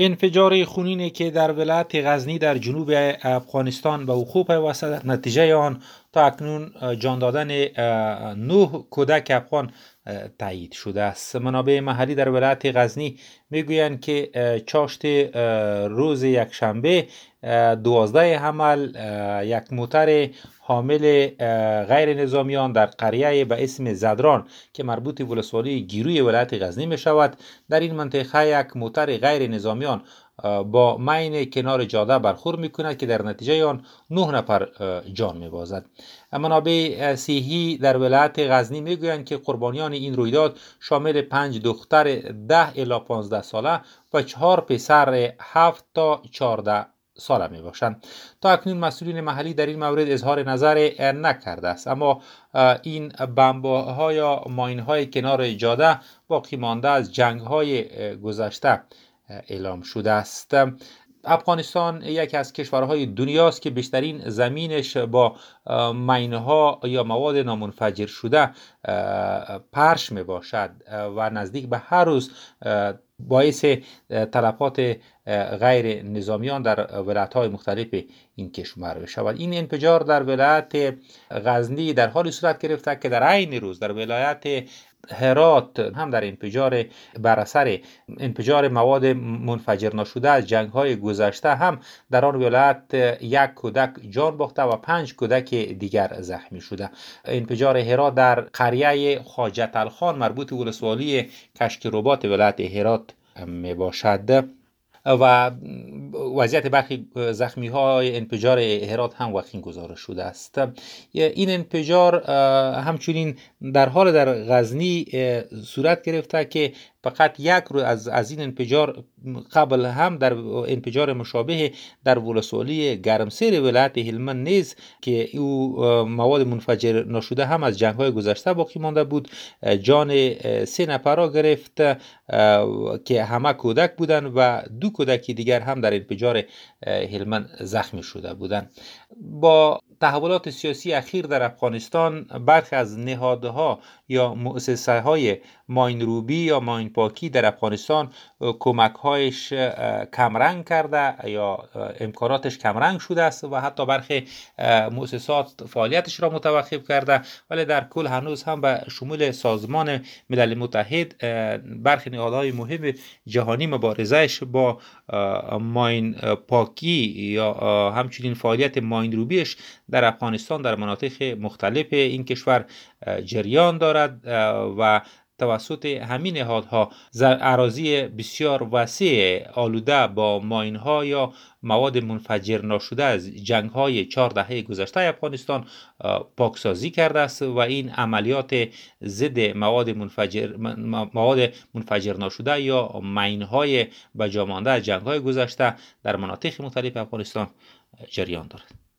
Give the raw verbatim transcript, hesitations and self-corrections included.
انفجار خونینی که در ولایت غزنی در جنوب افغانستان به وقوع پیوسته در نتیجه آن تا اکنون جان دادن نه کودک افغان تایید شده است. منابع محلی در ولایت غزنی میگویند که چاشت روز یکشنبه دوازده حمل یک موتر حامل غیر نظامیان در قریه به اسم زدران که مربوط به ولسوالی گیروی ولایت غزنی می شود، در این منطقه یک موتر غیر نظامیان با مین کنار جاده برخورد می کند که در نتیجه آن نه نفر جان می بازد. منابع صحی در ولایت غزنی می گویند که قربانیان این رویداد شامل پنج دختر ده الی پانزده ساله و چهار پسر هفت تا چهارده ساله می باشند. تا اکنون مسئولین محلی در این مورد اظهار نظر نکرده است، اما این بمب‌ها یا ماین‌های کنار جاده باقی مانده از جنگ‌های گذشته اعلام شده است. افغانستان یکی از کشورهای دنیاست که بیشترین زمینش با ماین‌ها یا مواد نامنفجر شده پرش می باشد و نزدیک به هر روز باعث تلفات غیر نظامیان در ولایت‌های مختلف این کشور بشود. این انفجار در ولایت غزنی در حالی صورت گرفته که در عین روز در ولایت هرات هم در انفجار بر اثر انفجار مواد منفجر نشده از جنگ‌های گذشته هم در آن ولایت یک کودک جان باخته و پنج کودک دیگر زخمی شده. انفجار هرات در قریه حاجت الخان مربوط به ولسوالی کشک-رباط ولایت هرات می باشد و وضعیت برخی زخمی های انفجار هرات هم وخیم گزارش شده است. این انفجار همچنین در حال در غزنی صورت گرفته که فقط یک روز از از این انفجار قبل هم در انفجار مشابه در ولسوالی گرمسیر ولایت هلمند نیز که او مواد منفجر نشده هم از جنگ‌های گذشته باقی مانده بود جان سه نفر را گرفت که همه کودک بودند و دو کودک دیگر هم در انفجار هلمند زخمی شده بودند. با تحولات سیاسی اخیر در افغانستان برخی از نهادها یا مؤسسه‌های ماینروبی یا ماین پاکی در افغانستان کمک‌هایش کمرنگ کرده یا امکاناتش کمرنگ شده است و حتی برخی مؤسسات فعالیتش را متوقف کرده، ولی در کل هنوز هم به شمول سازمان ملل متحد برخی نهادهای مهم جهانی مبارزهش با ماین پاکی یا همچنین فعالیت ماینروبیش در افغانستان در مناطق مختلف این کشور جریان دارد و توسط همین نهادها اراضی بسیار وسیع آلوده با ماین‌ها یا مواد منفجر نشده از جنگ‌های چهار دهه گذشته افغانستان پاکسازی کرده است و این عملیات ضد مواد منفجر مواد منفجر نشده یا ماین‌های به جا مانده از جنگ‌های گذشته در مناطق مختلف افغانستان جریان دارد.